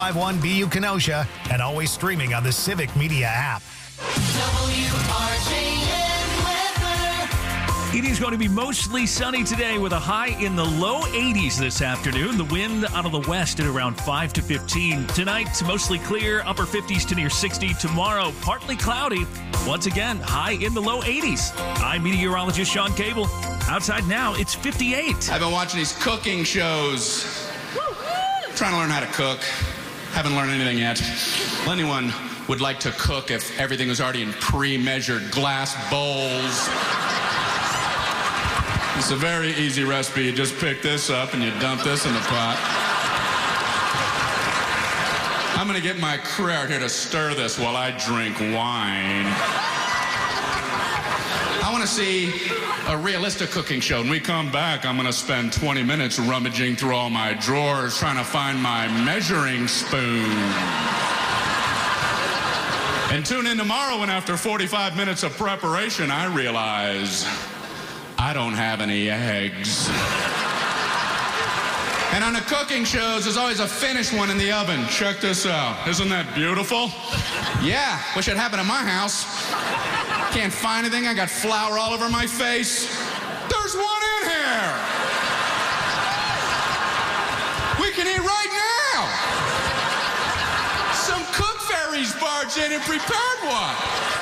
51 BU Kenosha, and always streaming on the Civic Media app. It is going to be mostly sunny today with a high in the low 80s this afternoon. The wind out of the west at around 5 to 15. Tonight, mostly clear, upper 50s to near 60. Tomorrow, partly cloudy. Once again, high in the low 80s. I'm meteorologist Sean Cable. Outside now, it's 58. I've been watching these cooking shows. Trying to learn how to cook. Haven't learned anything yet. Well, anyone would like to cook if everything was already in pre-measured glass bowls. It's a very easy recipe. You just pick this up and you dump this in the pot. I'm going to get my crew out here to stir this while I drink wine. I want to see a realistic cooking show. When we come back, I'm going to spend 20 minutes rummaging through all my drawers trying to find my measuring spoon. And tune in tomorrow when after 45 minutes of preparation, I realize I don't have any eggs. And on the cooking shows, there's always a finished one in the oven. Check this out. Isn't that beautiful? Yeah, wish it happened at my house. Can't find anything. I got flour all over my face. There's one in here. We can eat right now. Some cook fairies barged in and prepared one.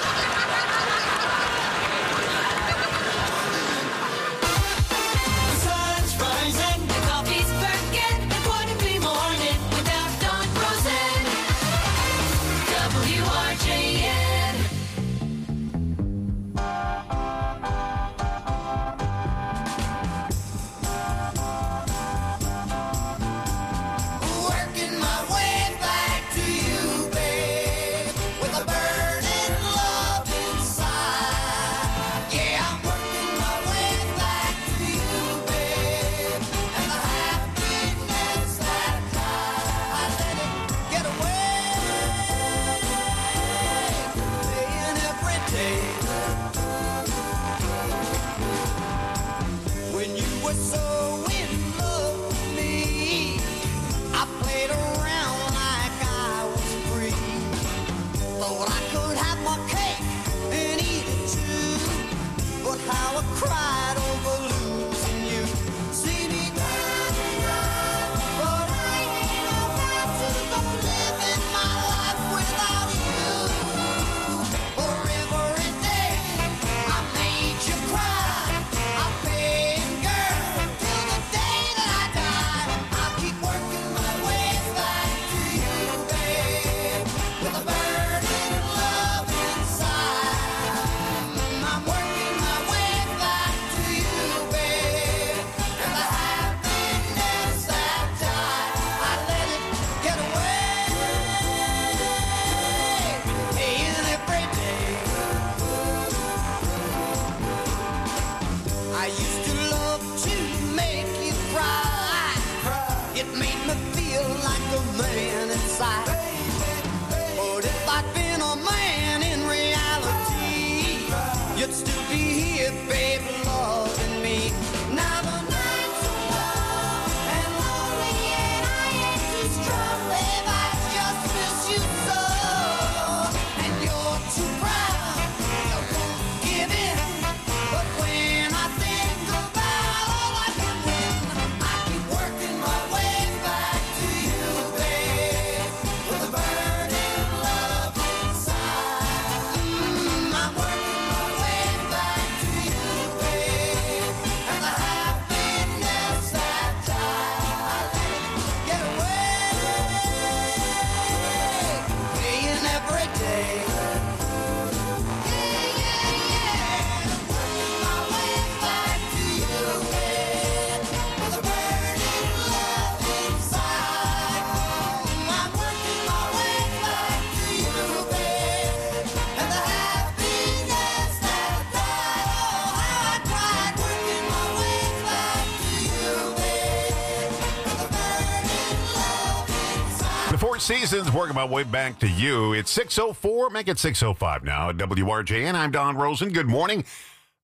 Seasons, working my way back to you. It's 6:04, make it 6:05 now at WRJN. I'm Don Rosen. Good morning.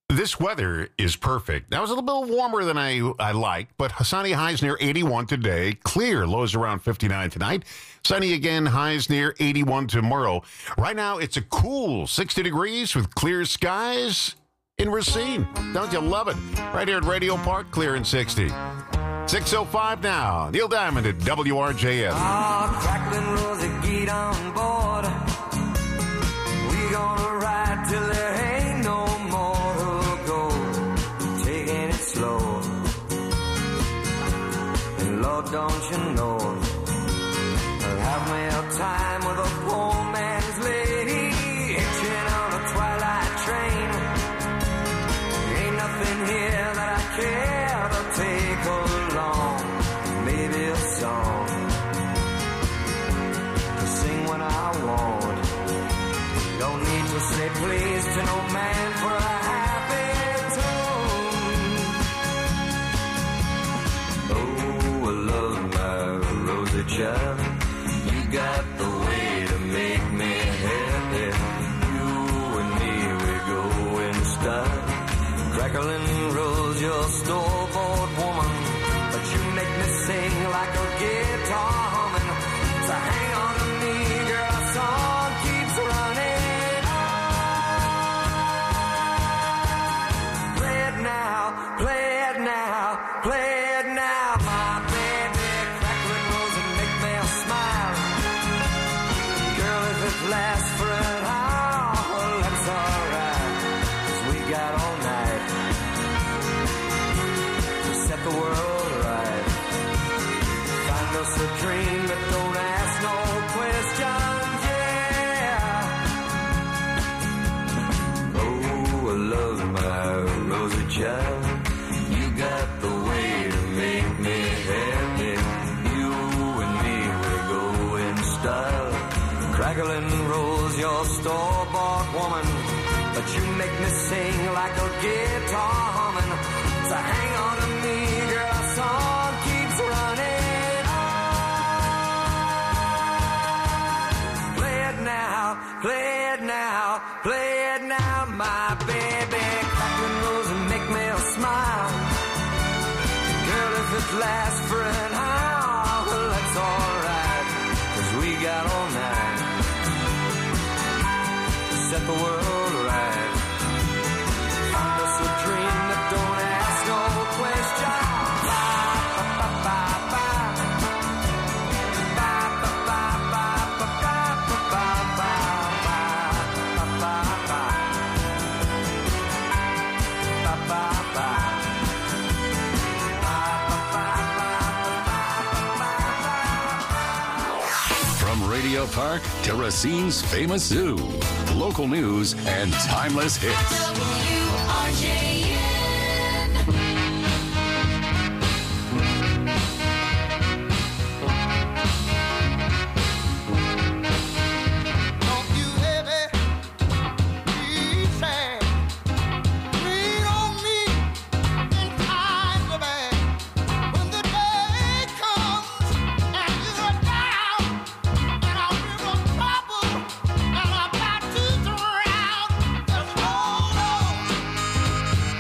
This weather is perfect. That was a little bit warmer than I like, but sunny, highs near 81 today. Clear, lows around 59 tonight. Sunny again, highs near 81 tomorrow. Right now, it's a cool 60 degrees with clear skies in Racine. Don't you love it? Right here at Radio Park, clear and 60. 6:05 now. Neil Diamond at WRJF. Crackling Rosie, get on board. We gonna ride till there ain't no more to go. Taking it slow. And Lord, don't you know, I'll have me a time with a poor man's lady, hitching on a twilight train. Ain't nothing here that I care to take along. Maybe a song to sing when I want. Don't need to say please to no man for a happy tune. Oh, I love my Rosie child. You got the way to make me happy. You and me, we go in style. Crackling rose, your store-bought woman, but you make me sing like a guitar humming. So hang on to me, girl, our song keeps running on. Play it now, play it now, play it now, my baby. Crackling rose and make me smile. Girl, if it lasts for an hour, that's alright, 'cause we got all night to set the world right. Find us a dream that don't ask no questions, yeah. Oh, I love my Rosie child. You got the way to make me happy. You and me, we go in style. Crackling rose, your store-bought woman, but you make me sing like a guitar humming. So hang on to me, girl, our song keeps running on. Play it now, play it now, play it now, my baby. Crackling rose and make me smile. Girl, if it lasts for an hour, well, that's alright, 'cause we got all night to set the world right. Find us a dream that don't ask no question. From Radio Park to Racine's famous zoo, local news and timeless hits. WRJN. Don't you ever be sad. Lean on me in times of bad. When the day comes and you're down, and I'm in trouble, and I'm about to drown, just hold on.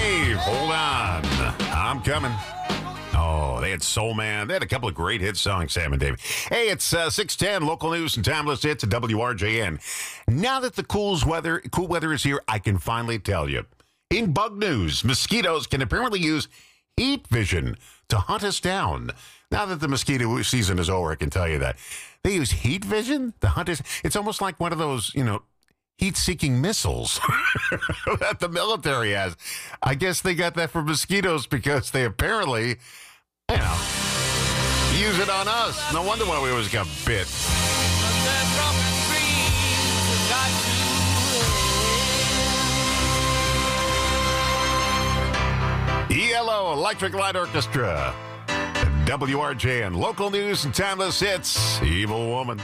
Dave, hold on. I'm coming. Oh, they had Soul Man. They had a couple of great hit songs, Sam and Dave. Hey, it's 6:10, local news and timeless hits at WRJN. Now that the cool weather is here, I can finally tell you. In bug news, mosquitoes can apparently use heat vision to hunt us down. Now that the mosquito season is over, I can tell you that. They use heat vision to hunt us. It's almost like one of those, heat-seeking missiles that the military has. I guess they got that for mosquitoes because they apparently, use it on us. No wonder why we always got bit. ELO, Electric Light Orchestra. WRJN, local news and timeless hits. Evil Woman.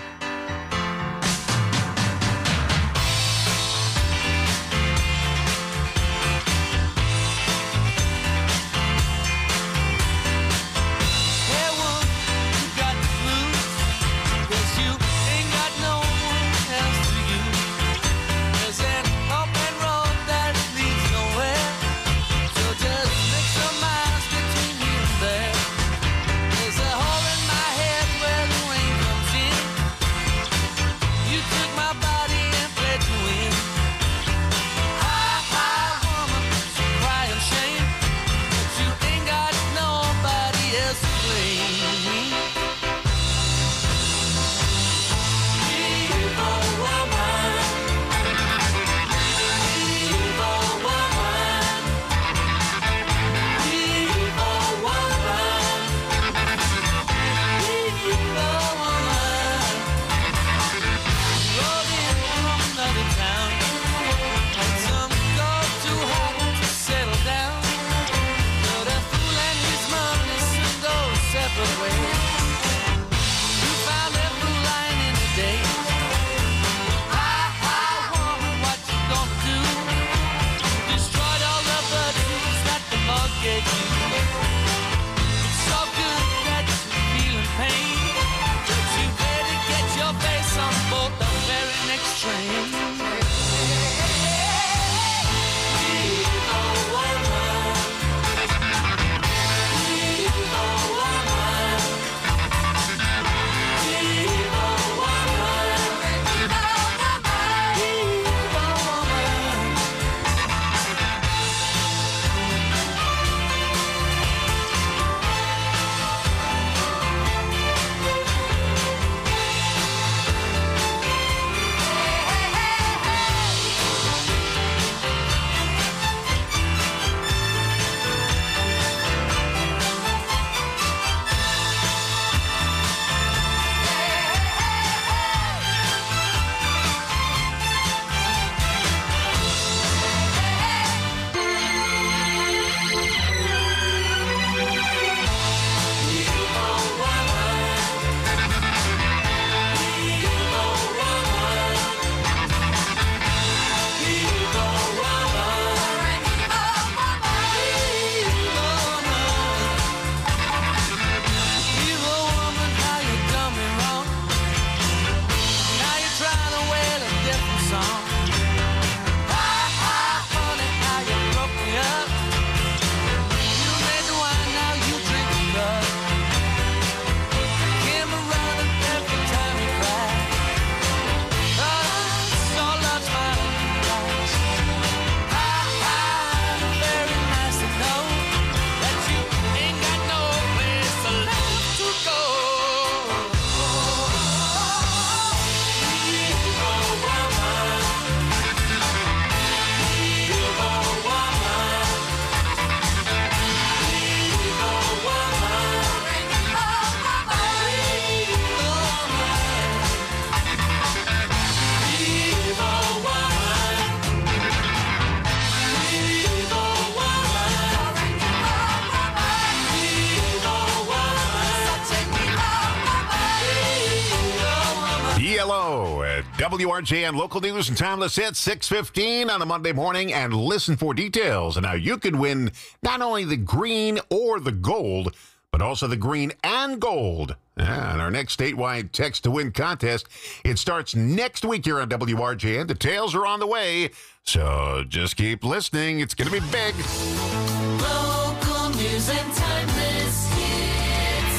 ELO at WRJN Local News and Timeless Hits, 6:15 on a Monday morning, and listen for details on how you can win not only the green or the gold, but also the green and gold. And our next statewide Text to Win contest, it starts next week here on WRJN. Details are on the way, so just keep listening. It's going to be big. Local news and timeless hits.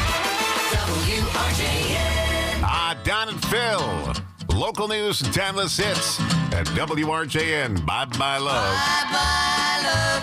WRJN. Don and Phil. Local news and timeless hits at WRJN. Bye-bye, love. Bye-bye, love.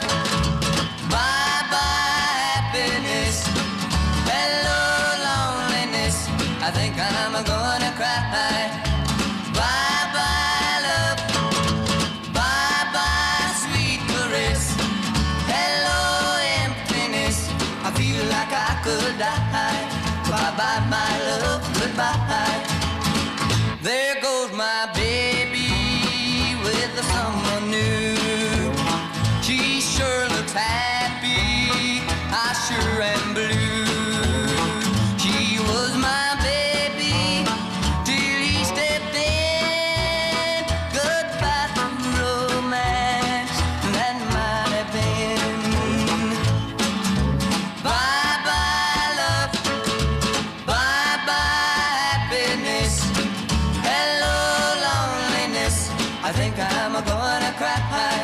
Bye-bye, happiness. Hello, loneliness. I think I'm gonna cry. Bye-bye, love. Bye-bye, sweet caress. Hello, emptiness. I feel like I could die. Bye-bye, my love. Goodbye. There goes my baby with someone new. She sure looks happy, I sure am blue. She was my baby till he stepped in. Goodbye to romance, that might have been. Bye-bye, love. Bye-bye, happiness. I think I'm gonna cry.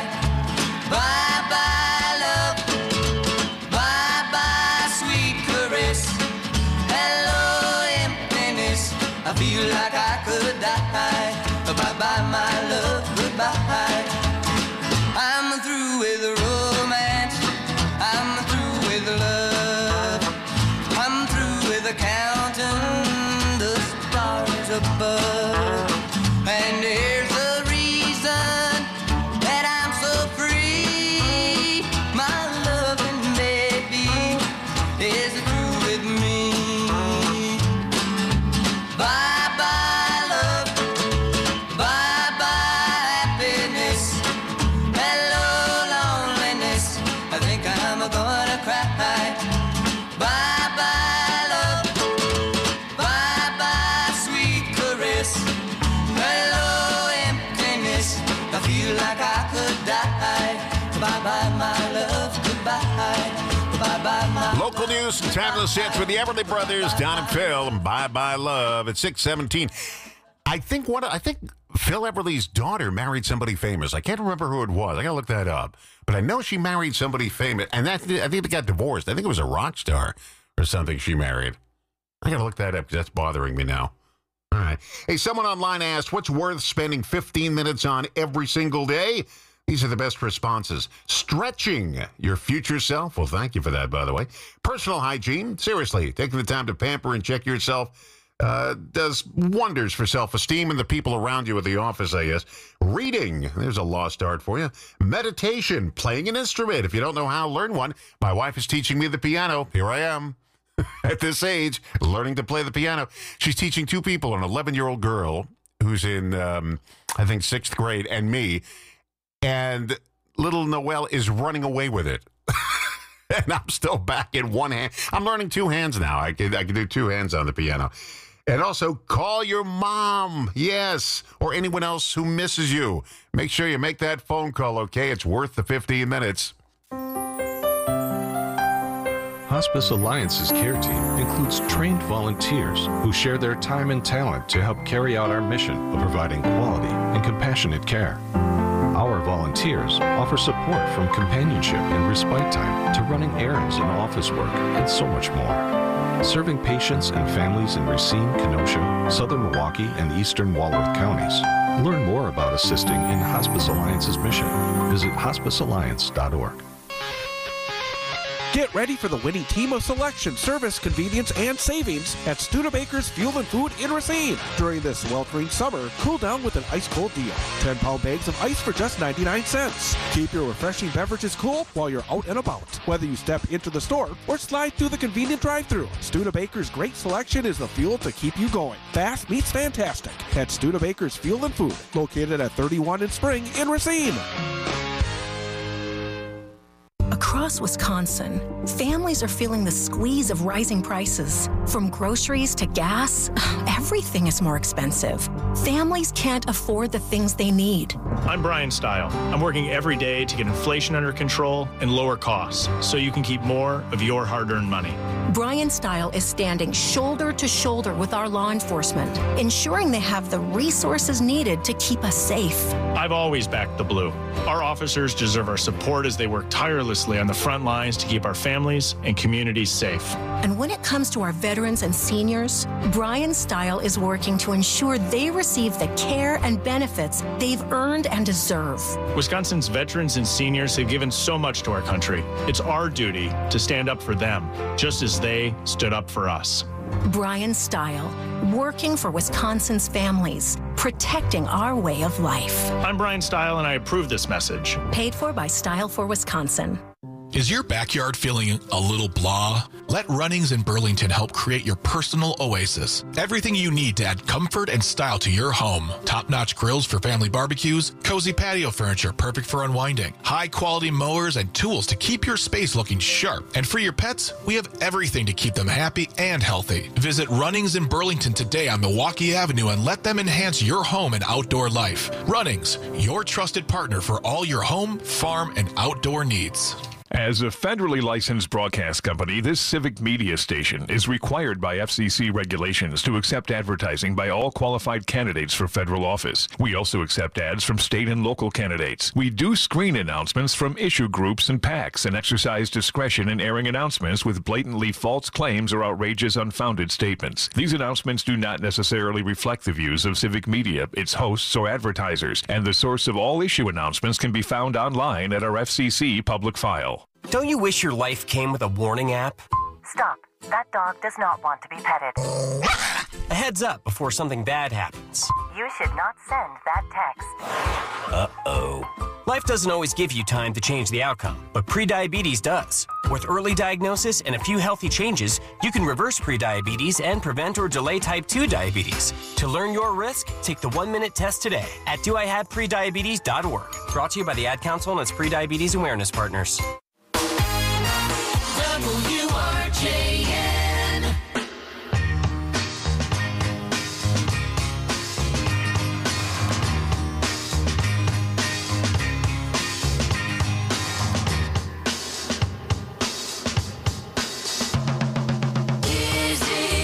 Bye-bye, love. Bye-bye, sweet caress. Hello, emptiness. I feel like I could die. Bye-bye, my love. Goodbye. I'm through with romance. I'm through with love. I'm through with counting the stars above. And here's the reason that I'm so free. My loving baby is through with me. Bye-bye, love. Bye-bye, happiness. Hello, loneliness. I think I'm gonna cry. Bye-bye, love. Bye-bye, sweet caress. Hello, emptiness. I feel like I could die. Bye-bye, my love. Goodbye. Bye-bye, my Local news and timeless hits with the Everly Brothers, Don and Phil, and Bye-bye, love at 6:17. I think Phil Everly's daughter married somebody famous. I can't remember who it was. I got to look that up. But I know she married somebody famous, and I think they got divorced. I think it was a rock star or something she married. I got to look that up because that's bothering me now. All right. Hey, someone online asked, what's worth spending 15 minutes on every single day? These are the best responses. Stretching your future self. Well, thank you for that, by the way. Personal hygiene. Seriously, taking the time to pamper and check yourself does wonders for self-esteem and the people around you at the office, I guess. Reading. There's a lost art for you. Meditation. Playing an instrument. If you don't know how, learn one. My wife is teaching me the piano. Here I am. At this age, learning to play the piano. She's teaching two people, an 11-year-old girl who's in, I think, 6th grade, and me. And little Noelle is running away with it. And I'm still back in one hand. I'm learning two hands now. I can do two hands on the piano. And also, call your mom. Yes. Or anyone else who misses you. Make sure you make that phone call, okay? It's worth the 15 minutes. Hospice Alliance's care team includes trained volunteers who share their time and talent to help carry out our mission of providing quality and compassionate care. Our volunteers offer support from companionship and respite time to running errands and office work and so much more. Serving patients and families in Racine, Kenosha, Southern Milwaukee, and Eastern Walworth counties. Learn more about assisting in Hospice Alliance's mission. Visit hospicealliance.org. Get ready for the winning team of selection, service, convenience, and savings at Studebaker's Fuel and Food in Racine. During this sweltering summer, cool down with an ice-cold deal. 10-pound bags of ice for just 99 cents. Keep your refreshing beverages cool while you're out and about. Whether you step into the store or slide through the convenient drive-thru, Studebaker's great selection is the fuel to keep you going. Fast meets fantastic at Studebaker's Fuel and Food, located at 31 in Spring in Racine. Across Wisconsin, families are feeling the squeeze of rising prices. From groceries to gas, everything is more expensive. Families can't afford the things they need. I'm Brian Stile. I'm working every day to get inflation under control and lower costs so you can keep more of your hard-earned money. Brian Style is standing shoulder to shoulder with our law enforcement, ensuring they have the resources needed to keep us safe. I've always backed the Blue. Our officers deserve our support as they work tirelessly on the front lines to keep our families and communities safe. And when it comes to our veterans and seniors, Brian Style is working to ensure they receive the care and benefits they've earned and deserve. Wisconsin's veterans and seniors have given so much to our country. It's our duty to stand up for them, just as they stood up for us. Brian Style, working for Wisconsin's families, protecting our way of life. I'm Brian Style, and I approve this message. Paid for by Style for Wisconsin. Is your backyard feeling a little blah? Let Runnings in Burlington help create your personal oasis. Everything you need to add comfort and style to your home. Top-notch grills for family barbecues, cozy patio furniture perfect for unwinding, high-quality mowers and tools to keep your space looking sharp. And for your pets, we have everything to keep them happy and healthy. Visit Runnings in Burlington today on Milwaukee Avenue and let them enhance your home and outdoor life. Runnings, your trusted partner for all your home, farm, and outdoor needs. As a federally licensed broadcast company, this civic media station is required by FCC regulations to accept advertising by all qualified candidates for federal office. We also accept ads from state and local candidates. We do screen announcements from issue groups and PACs and exercise discretion in airing announcements with blatantly false claims or outrageous, unfounded statements. These announcements do not necessarily reflect the views of civic media, its hosts, or advertisers, and the source of all issue announcements can be found online at our FCC public file. Don't you wish your life came with a warning app? Stop. That dog does not want to be petted. A heads up before something bad happens. You should not send that text. Uh-oh. Life doesn't always give you time to change the outcome, but prediabetes does. With early diagnosis and a few healthy changes, you can reverse prediabetes and prevent or delay type 2 diabetes. To learn your risk, take the 1-minute test today at doihaveprediabetes.org. Brought to you by the Ad Council and its prediabetes awareness partners. WRJN. Dizzy.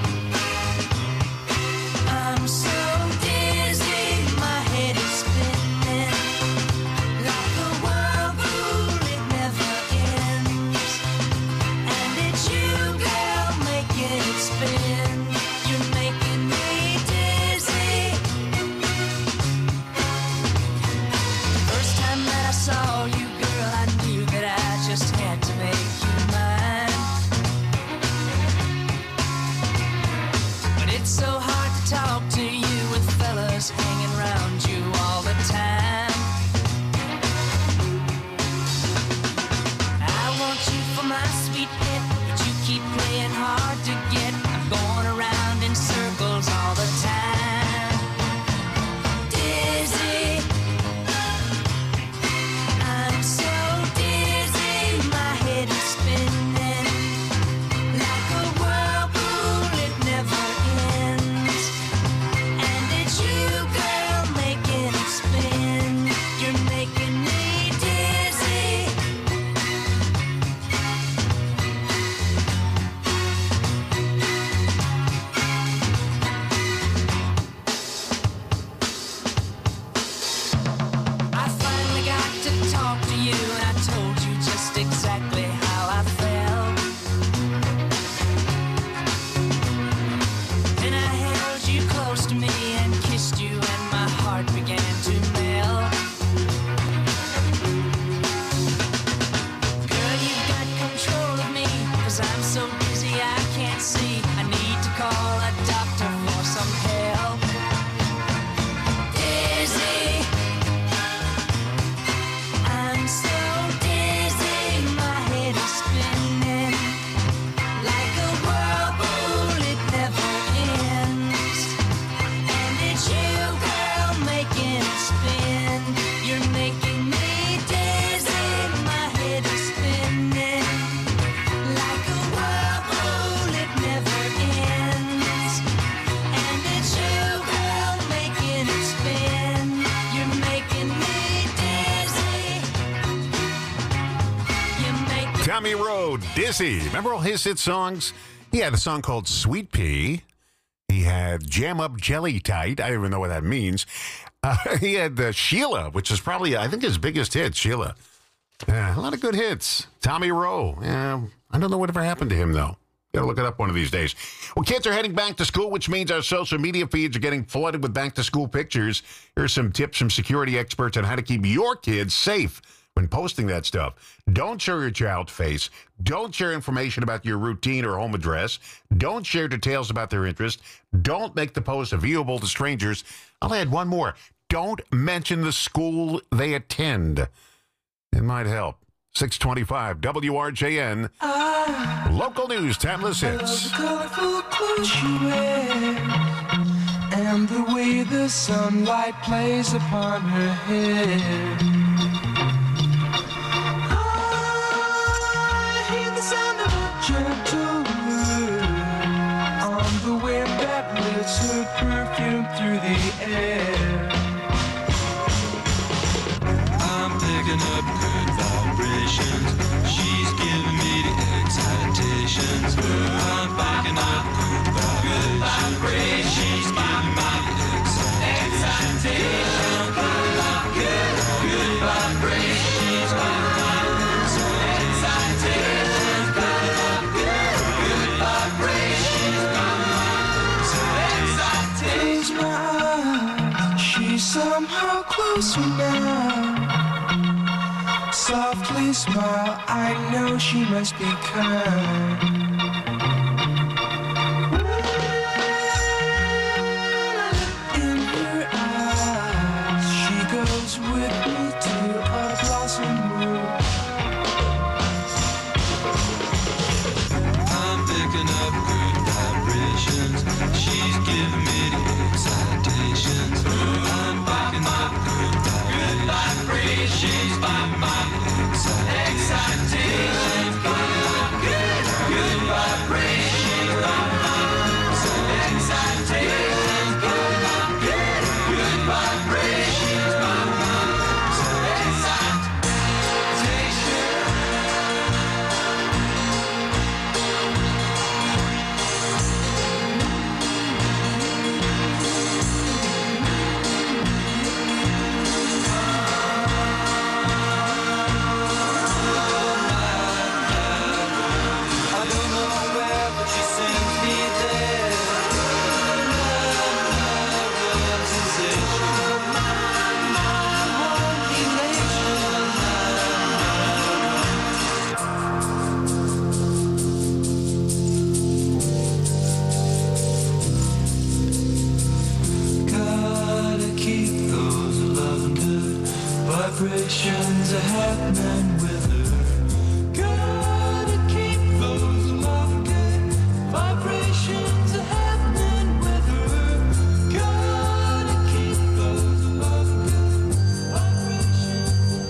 I'm so dizzy, my head is spinning like a whirlpool, it never ends. And it's you, girl, making it spin. You're making me dizzy. First time that I saw you, girl, I knew that I just had to make you mine. But it's so hard to talk to you with fellas hanging around you all the time. I want you for my sweet pet, but you keep playing hard to get. I'm going around in circles all the time. Dizzy. I'm so dizzy, my head is spinning like a whirlpool, it never ends. And it's you, girl, making it spin. You're making me dizzy. I finally got to talk to you, and I told you just exactly how I felt. Then I held you close to me and kissed you, and my heart began to melt. Girl, you've got control of me, 'cause I'm so dizzy I can't see. I need to call a doctor for some help. Dizzy. I'm so dizzy, my head is spinning like a whirlpool, it never ends. And it's you, girl, making it spin. You're making me dizzy, my head is spinning like a whirlpool, it never Tommy Rowe, Dizzy. Remember all his hit songs? He had a song called Sweet Pea. He had Jam Up Jelly Tight. I don't even know what that means. He had Sheila, which is probably, I think, his biggest hit, Sheila. A lot of good hits. Tommy Rowe. I don't know whatever happened to him, though. Got to look it up one of these days. Well, kids are heading back to school, which means our social media feeds are getting flooded with back-to-school pictures. Here's some tips from security experts on how to keep your kids safe when posting that stuff. Don't show your child's face. Don't share information about your routine or home address. Don't share details about their interest. Don't make the post viewable to strangers. I'll add one more. Don't mention the school they attend. It might help. 625 WRJN. Local news, timeless hits. Colorful clothes she wears, and the way the sunlight plays upon her hair. I hear the sound of a gentle word on the wind that lifts her perfume through the air. I'm picking up good vibrations. She's giving me the excitations. I'm picking up good vibrations. She's giving me the excitations. Good vibrations. She's giving me the excitations. Good vibrations. Close my eyes. She's somehow closer now. Softly smile, I know she must be kind. In her eyes, she goes with me to a blossom room. I'm picking up good vibrations. She's giving me the excitations. I'm picking up good vibrations. She's giving me excitations. Good vibrations. Excitations. Good vibrations. Gotta keep those loving good vibrations are happening with her. Gotta keep those loving good vibrations are happening with her. Gotta keep those loving good vibrations.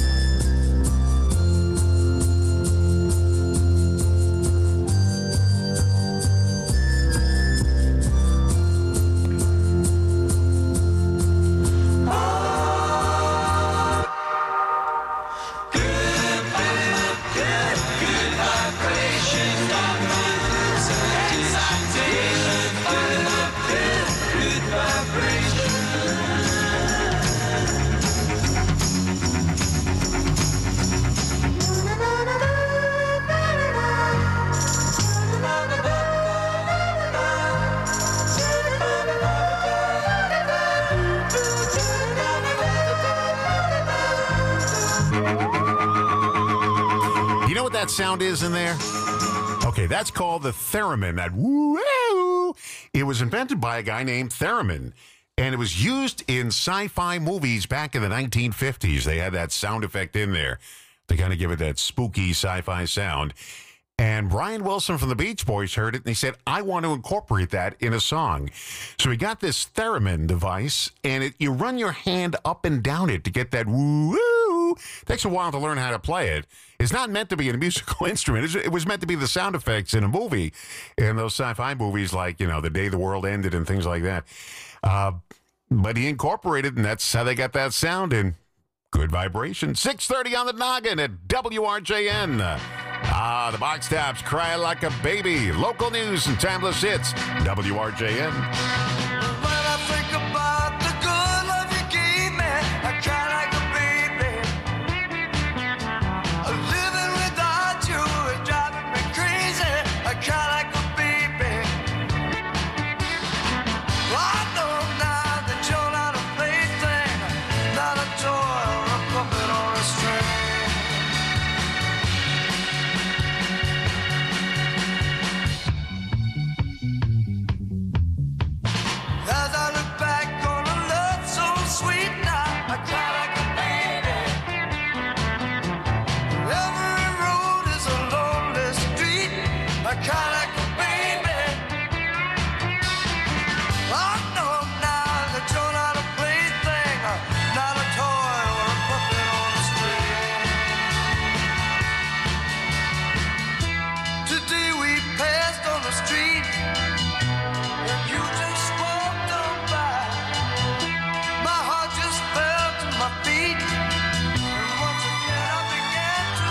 You know what that sound is in there? Okay, that's called the theremin. That woo. It was invented by a guy named Theremin, and it was used in sci-fi movies back in the 1950s. They had that sound effect in there to kind of give it that spooky sci-fi sound. And Brian Wilson from the Beach Boys heard it, and he said, I want to incorporate that in a song. So he got this theremin device, and you run your hand up and down it to get that woo. Takes a while to learn how to play it. It's not meant to be a musical instrument. It was meant to be the sound effects in a movie, in those sci-fi movies like, The Day the World Ended and things like that. But he incorporated, and that's how they got that sound in. Good vibration. 6:30 on the noggin at WRJN. The Box Tops, Cry Like a Baby. Local news and timeless hits. WRJN. When I think about the good love you gave me, I cry like a baby. Living without you is driving me crazy. I cry like a baby. I know now that you're not a plaything, not a toy or a puppet or a string. As I look back on a love so sweet now, I cry like a baby. Every road is a lonely street, I cry like a baby. I know now that you're not a plaything, not a toy or a puppet on a string. Today we passed on the street, and you just walked on by. My heart just fell to my feet, and once again I began to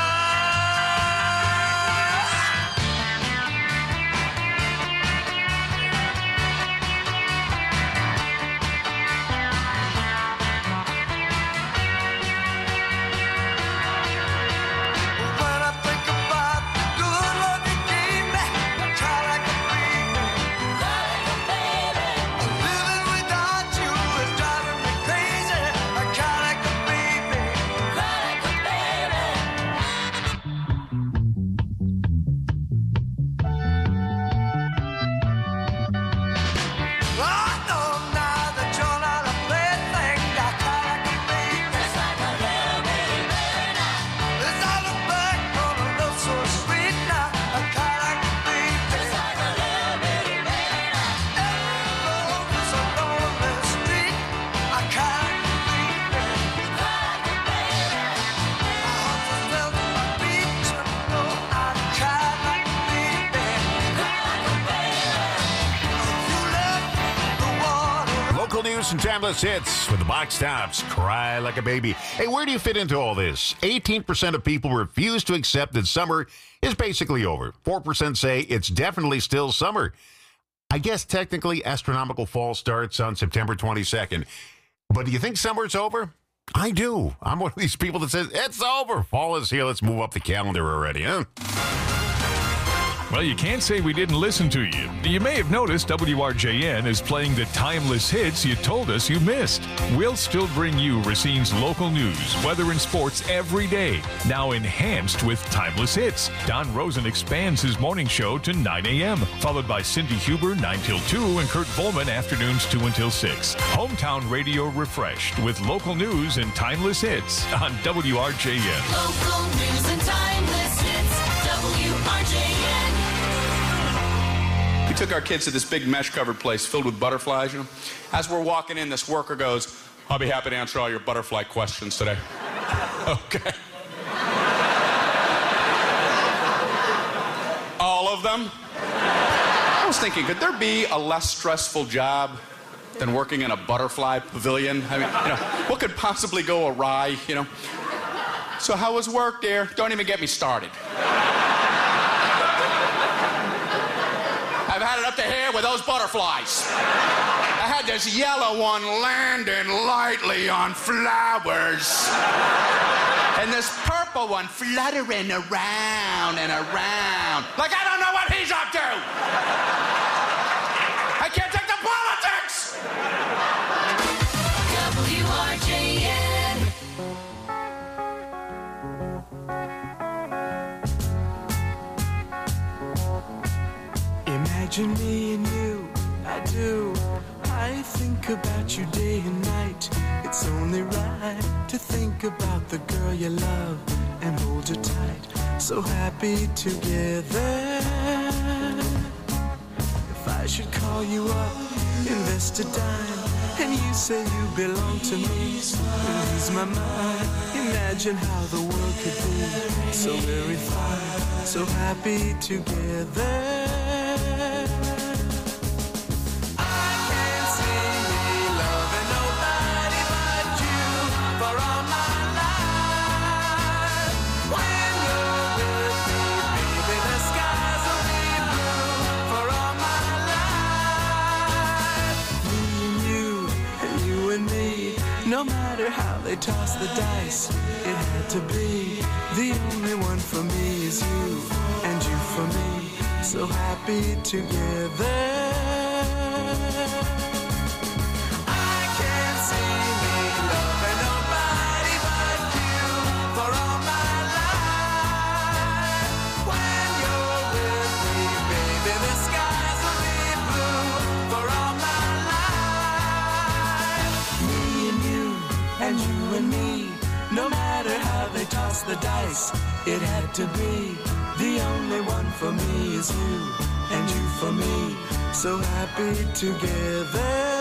When I think about the good love you gave me, I cry like a baby. Living without you is driving me crazy. I cry like a baby. I know now that you're not a plaything. I cry like a baby. As I look back on a love so sweet now, I cry like a baby. Every road is a lonely street, I cry like a baby. My heart just fell to my feet, you know I cry like a baby. You left the water. Local news and timeless hits with the Box Tops, Cry Like a Baby. Hey, where do you fit into all this? 18% of people refuse to accept that summer is basically over. 4% say it's definitely still summer. I guess technically astronomical fall starts on September 22nd. But do you think summer's over? I do. I'm one of these people that says, it's over. Fall is here. Let's move up the calendar already, huh? Well, you can't say we didn't listen to you. You may have noticed WRJN is playing the timeless hits you told us you missed. We'll still bring you Racine's local news, weather and sports every day, now enhanced with timeless hits. Don Rosen expands his morning show to 9 a.m., followed by Cindy Huber 9 till 2 and Kurt Volman afternoons 2 until 6. Hometown radio refreshed with local news and timeless hits on WRJN. Local news and timeless hits. WRJN. We took our kids to this big mesh-covered place filled with butterflies, you know. As we're walking in, this worker goes, I'll be happy to answer all your butterfly questions today. Okay. All of them? I was thinking, could there be a less stressful job than working in a butterfly pavilion? I mean, you know, what could possibly go awry, you know? So how was work, dear? Don't even get me started. I've had it up to here with those butterflies. I had this yellow one landing lightly on flowers. And this purple one fluttering around and around. Like I don't know what he's up to. I can't take the politics. WRJN. Imagine me and you, I do. I think about you day and night. It's only right to think about the girl you love and hold her tight. So happy together. If I should call you up, invest a dime, and you say you belong to me, lose my mind. Imagine how the world could be so very fine, so happy together. For all my life, when you're with me, matter how they toss the dice, it had to be. The only one for me is you, and you for me. So happy together. I can't see me loving nobody but you for all my life. When you're with me, baby, the skies will be blue for all my life. Me and you, and you and me. No matter how they toss the dice, it had to be. The only one for me is you, and you for me. So happy together.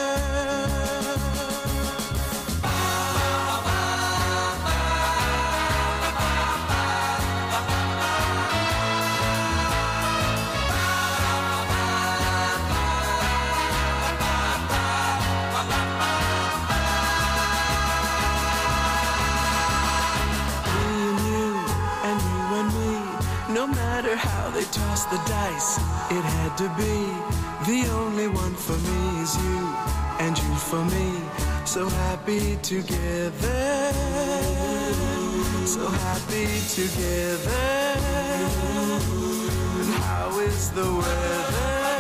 No matter how they toss the dice, it had to be. The only one for me is you, and you for me. So happy together. So happy together. And how is the weather?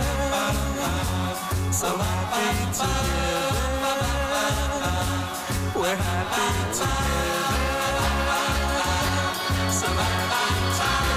So happy together. We're happy together. So happy together.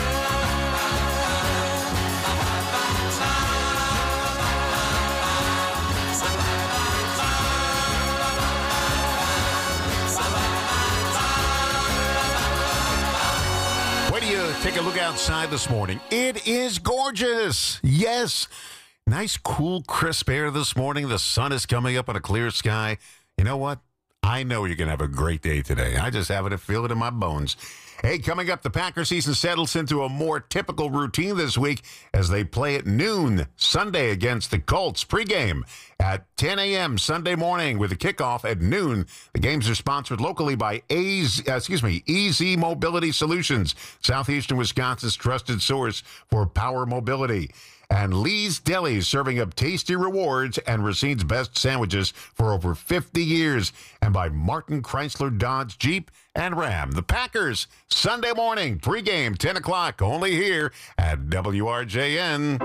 Take a look outside this morning. It is gorgeous. Yes. Nice, cool, crisp air this morning. The sun is coming up on a clear sky. You know what? I know you're going to have a great day today. I just have it, feel it in my bones. Hey, coming up, the Packer season settles into a more typical routine this week as they play at noon Sunday against the Colts. Pregame at 10 a.m. Sunday morning with a kickoff at noon. The games are sponsored locally by Easy Mobility Solutions, Southeastern Wisconsin's trusted source for power mobility. And Lee's Deli, serving up tasty rewards and Racine's best sandwiches for over 50 years. And by Martin Chrysler Dodge Jeep and Ram. The Packers, Sunday morning, pregame, 10 o'clock, only here at WRJN.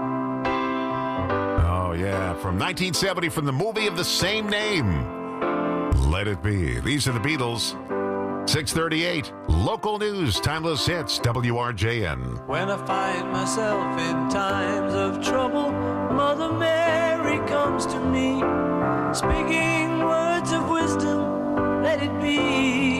Oh, yeah, from 1970, from the movie of the same name, Let It Be. These are the Beatles. 6:38, local news, timeless hits, WRJN. When I find myself in times of trouble, Mother Mary comes to me, speaking words of wisdom, let it be.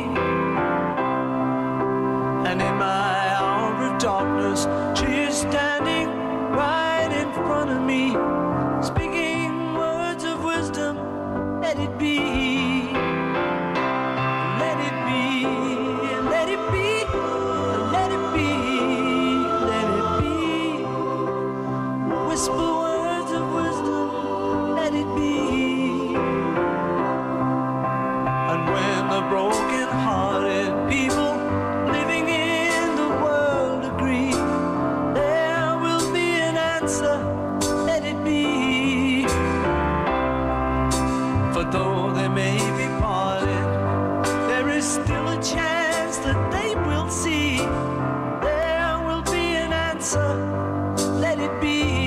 And in my hour of darkness, she is standing right in front of me, speaking words of wisdom, let it be. Whisper words of wisdom, let it be. And when the broken-hearted people living in the world agree, there will be an answer, let it be. For though they may be parted, there is still a chance that they will see. There will be an answer, let it be.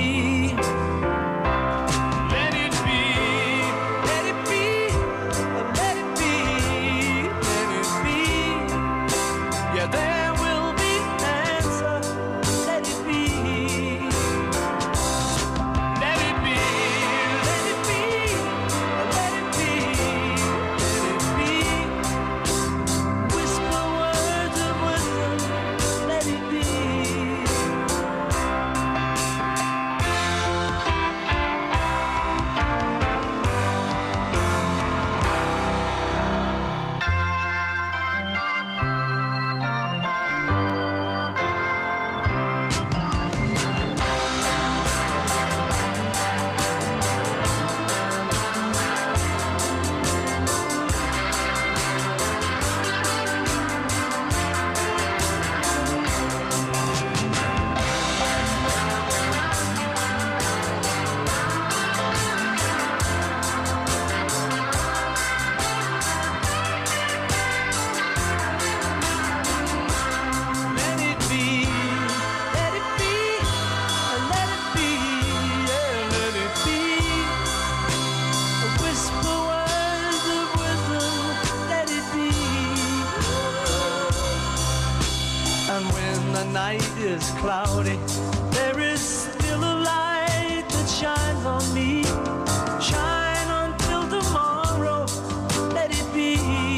when the night is cloudy, there is still a light that shines on me. Shine until tomorrow, let it be.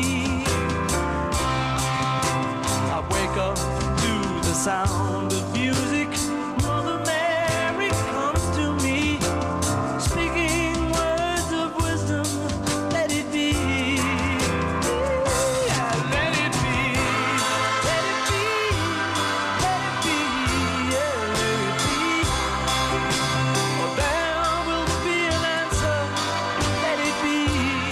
I wake up to the sound of music. Mother Mary comes to me, speaking words of wisdom, let it be. Yeah, let it be, let it be, let it be, yeah, let it be. Oh, there will be an answer, let it be.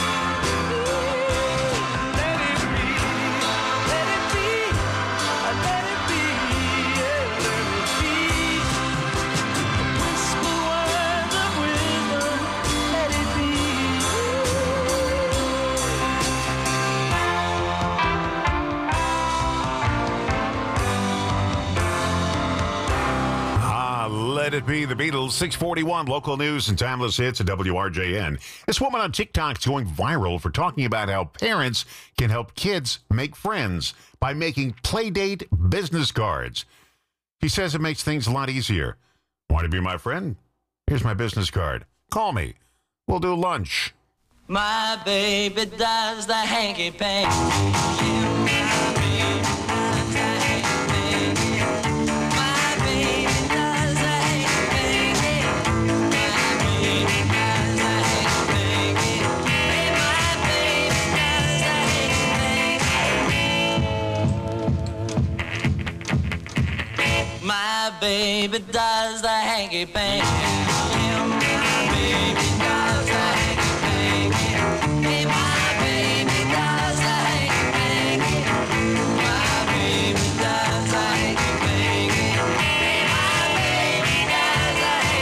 Let it be, let it be, let it be, yeah, let it be. Whisper words of wisdom, let it be. Let it be the Beatles. 641 local news and timeless hits at WRJN. This woman on TikTok is going viral for talking about how parents can help kids make friends by making Playdate business cards. She says it makes things a lot easier. Want to be my friend? Here's my business card. Call me. We'll do lunch. My baby does the hanky panky. My baby does the hanky panky. My baby does the hanky panky. My baby does the hanky panky. My baby does the hanky panky. My baby does the hanky panky. Hey, my baby does the hanky panky. My baby does the hanky panky. Hey, my baby does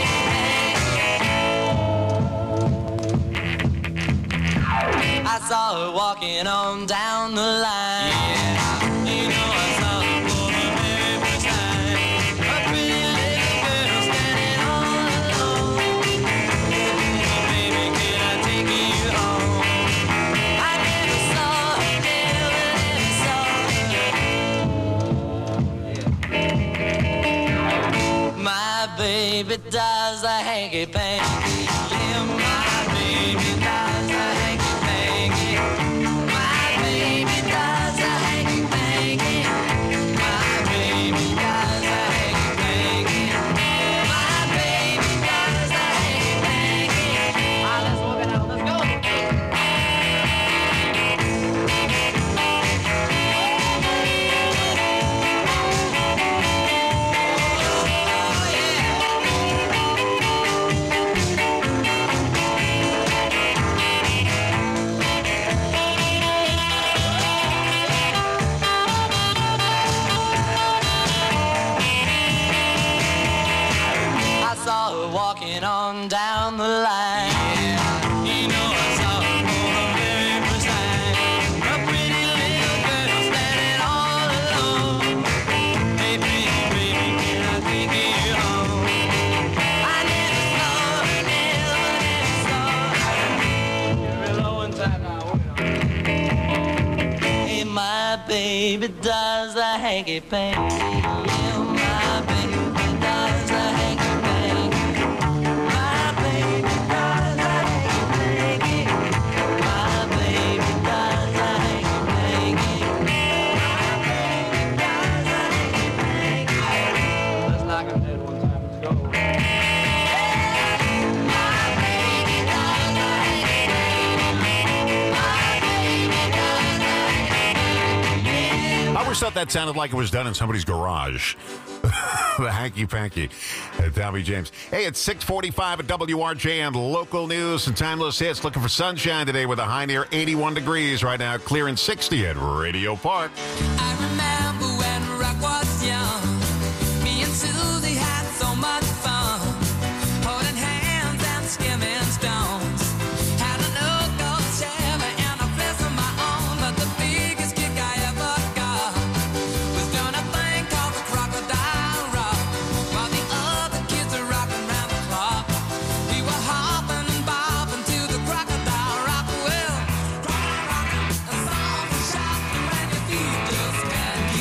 the hanky panky. I saw her walking on down the line. Yeah, you know I saw her for the very first time. A pretty little girl standing all alone. Baby, can I take you home? I never saw her, never saw her. My baby does the hanky panky. Yeah, my baby does the hanky panky. My baby does the hanky panky. My baby does the hanky panky. My baby does the hanky panky. All right, let's walk it out. Let's go. I saw her walking on down the line. Yeah, you know I saw her for the very first time. A pretty little girl standing all alone. Hey, pretty baby, can I take you home? I never saw her, never saw her. You're real low and tight now. Hey, my baby does the hanky panky. Yeah, my baby does the hanky panky. My baby does the hanky panky. My baby does the hanky panky. My baby does the hanky panky. Let's knock him dead one time. Let's go. My baby does the hanky panky. My baby does the hanky panky. I always thought that sounded like it was done in somebody's garage. The hanky panky. Tommy James. Hey, it's 6:45 at WRJ and local news and timeless hits. Looking for sunshine today with a high near 81 degrees right now, clear and 60 at Radio Park. I remember when rock was young. Me and Susie had so much fun. Holding hands and skimming stones. Had an old gold Chevy and a place of my own. But the biggest kick I ever got was doing a thing called the Crocodile Rock. While the other kids are rocking round the clock, we were hopping and bobbing to the Crocodile Rock. Well, a song for shouting when your feet just can't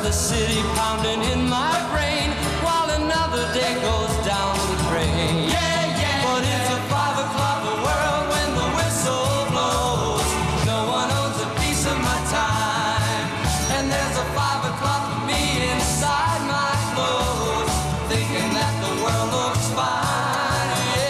the city pounding in my brain while another day goes down the drain. But it's a 5 o'clock world when the whistle blows. No one owns a piece of my time, and there's a 5 o'clock for me inside my clothes, thinking that the world looks fine.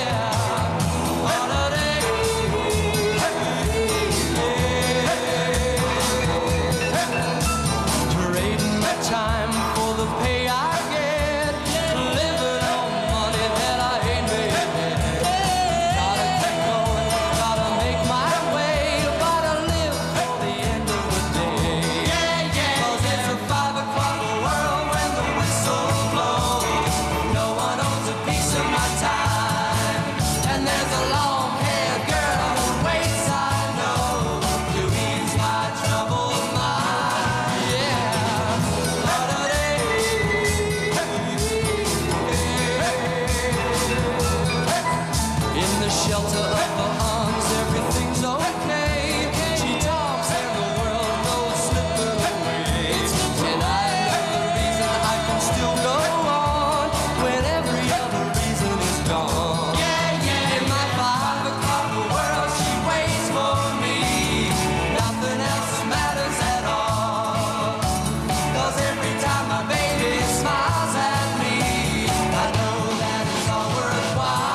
Trading my time for the pay I get, living on money that I ain't made. Gotta keep going, gotta make my way, gotta live for the end of the day. 'Cause it's a 5 o'clock world when the whistle blows. No one owns a piece of my time, and there's a long-haired girl who waits, I know, to ease my troubled mind. In the shelter of her arms, everything's okay. She talks and the world goes slipping away. And I know the reason I can still go on when every other reason is gone. In my 5 o'clock world, she waits for me. Nothing else matters at all. 'Cause every time my baby smiles at me, I know that it's all worthwhile.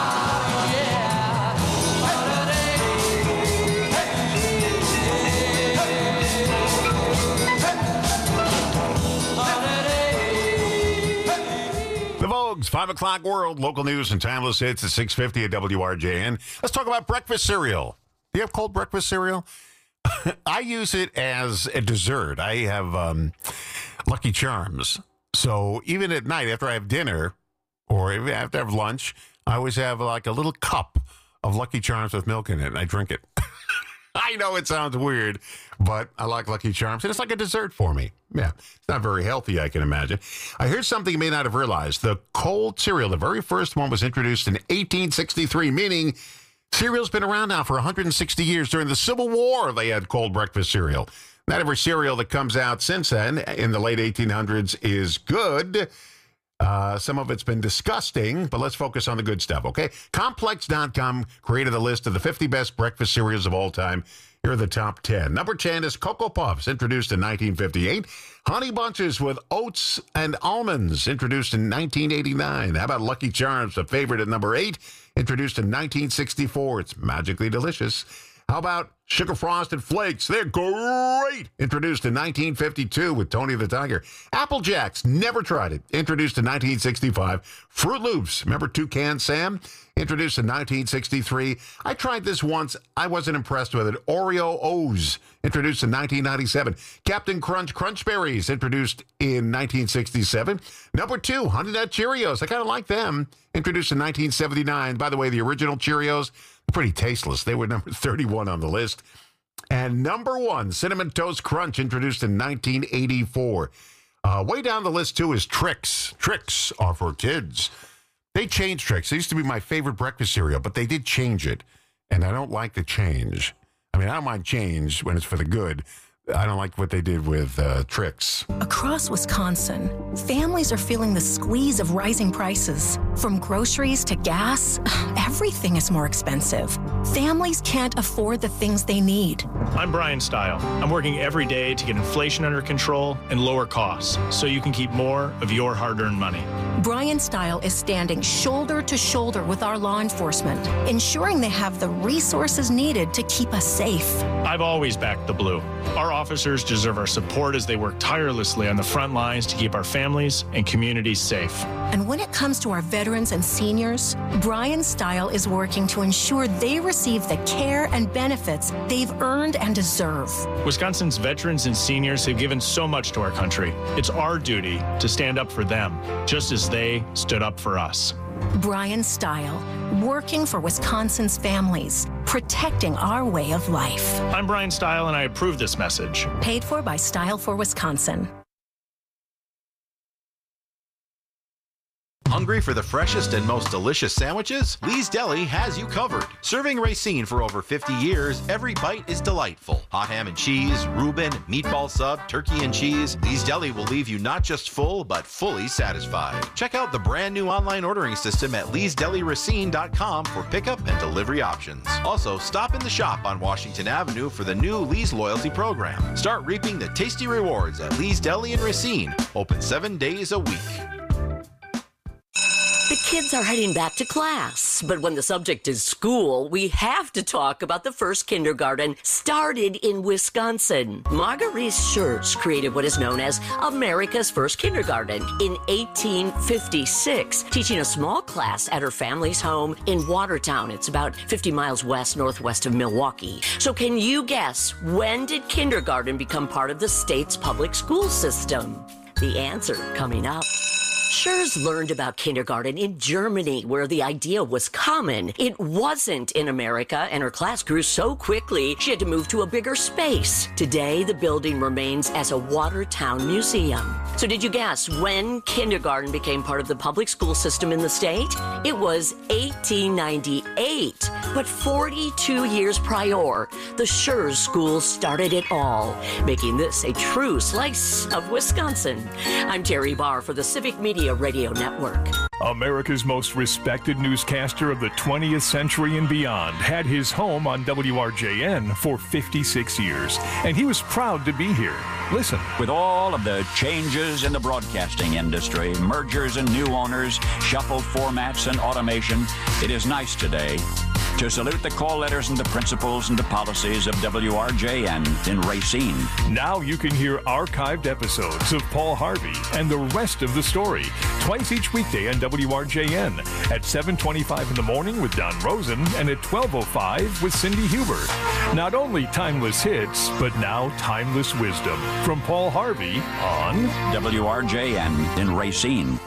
The Vogue's 5 o'clock world, local news and timeless hits at 6:50 at WRJN. Let's talk about breakfast cereal. Do you have cold breakfast cereal? I use it as a dessert. I have Lucky Charms. So even at night after I have dinner or if I have to have lunch, I always have like a little cup of Lucky Charms with milk in it, and I drink it. I know it sounds weird, but I like Lucky Charms, and it's like a dessert for me. Yeah, it's not very healthy, I can imagine. Here's something you may not have realized. The cold cereal, the very first one, was introduced in 1863, meaning cereal's been around now for 160 years. During the Civil War, they had cold breakfast cereal. Not every cereal that comes out since then, in the late 1800s, is good. Some of it's been disgusting, but let's focus on the good stuff, okay? Complex.com created a list of the 50 best breakfast cereals of all time. Here are the top 10. Number 10 is Cocoa Puffs, introduced in 1958. Honey Bunches with oats and almonds, introduced in 1989. How about Lucky Charms, a favorite at number 8, introduced in 1964. It's magically delicious. How about Sugar Frosted Flakes? They're great! Introduced in 1952 with Tony the Tiger. Apple Jacks, never tried it. Introduced in 1965. Fruit Loops, remember Toucan Sam? Introduced in 1963. I tried this once. I wasn't impressed with it. Oreo O's, introduced in 1997. Captain Crunch Crunch Berries, introduced in 1967. Number 2, Honey Nut Cheerios. I kind of like them. Introduced in 1979. By the way, the original Cheerios, pretty tasteless. They were number 31 on the list. And number 1, Cinnamon Toast Crunch, introduced in 1984. Way down the list, too, is Trix. Trix are for kids. They changed Trix. It used to be my favorite breakfast cereal, but they did change it, and I don't like the change. I mean, I don't mind change when it's for the good. I don't like what they did with Trix. Across Wisconsin, families are feeling the squeeze of rising prices. From groceries to gas, everything is more expensive. Families can't afford the things they need. I'm Brian Stile. I'm working every day to get inflation under control and lower costs so you can keep more of your hard-earned money. Brian Stile is standing shoulder to shoulder with our law enforcement, ensuring they have the resources needed to keep us safe. I've always backed the blue. Our officers deserve our support as they work tirelessly on the front lines to keep our families and communities safe. And when it comes to our veterans and seniors, Brian Stile is working to ensure they receive the care and benefits they've earned and deserve. Wisconsin's veterans and seniors have given so much to our country. It's our duty to stand up for them, just as they stood up for us. Brian Stile, working for Wisconsin's families, protecting our way of life. I'm Brian Stile, and I approve this message. Paid for by Stile for Wisconsin. Hungry for the freshest and most delicious sandwiches? Lee's Deli has you covered. Serving Racine for over 50 years, every bite is delightful. Hot ham and cheese, Reuben, meatball sub, turkey and cheese. Lee's Deli will leave you not just full, but fully satisfied. Check out the brand new online ordering system at leesdeliracine.com for pickup and delivery options. Also, stop in the shop on Washington Avenue for the new Lee's Loyalty Program. Start reaping the tasty rewards at Lee's Deli in Racine. Open 7 days a week. The kids are heading back to class, but when the subject is school, we have to talk about the first kindergarten started in Wisconsin. Marguerite Schurz created what is known as America's first kindergarten in 1856, teaching a small class at her family's home in Watertown. It's about 50 miles northwest of Milwaukee. So can you guess, when did kindergarten become part of the state's public school system? The answer coming up. Schurz learned about kindergarten in Germany, where the idea was common. It wasn't in America, and her class grew so quickly, she had to move to a bigger space. Today, the building remains as a Watertown museum. So did you guess when kindergarten became part of the public school system in the state? It was 1898. But 42 years prior, the Schurz School started it all, making this a true slice of Wisconsin. I'm Terry Barr for the Civic Media Radio Network. America's most respected newscaster of the 20th century and beyond had his home on WRJN for 56 years, and he was proud to be here. Listen. With all of the changes in the broadcasting industry, mergers and new owners, shuffled formats and automation, it is nice today to salute the call letters and the principles and the policies of WRJN in Racine. Now you can hear archived episodes of Paul Harvey and the rest of the story twice each weekday on WRJN at 7:25 in the morning with Don Rosen and at 12:05 with Cindy Huber. Not only timeless hits, but now timeless wisdom from Paul Harvey on WRJN in Racine.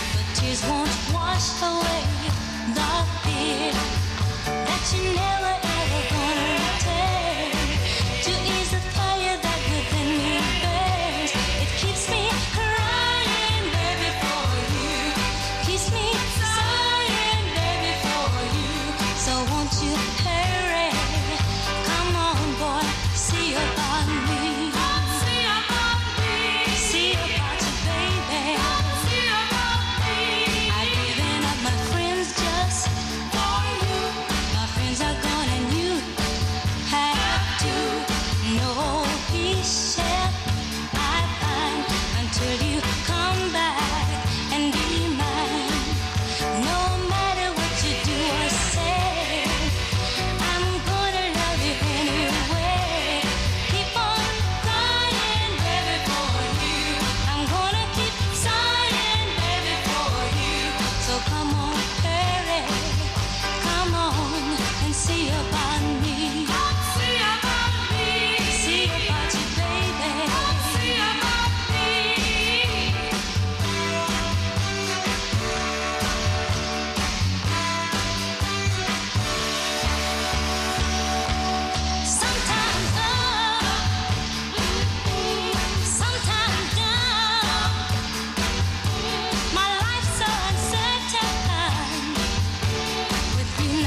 Away the fear that you never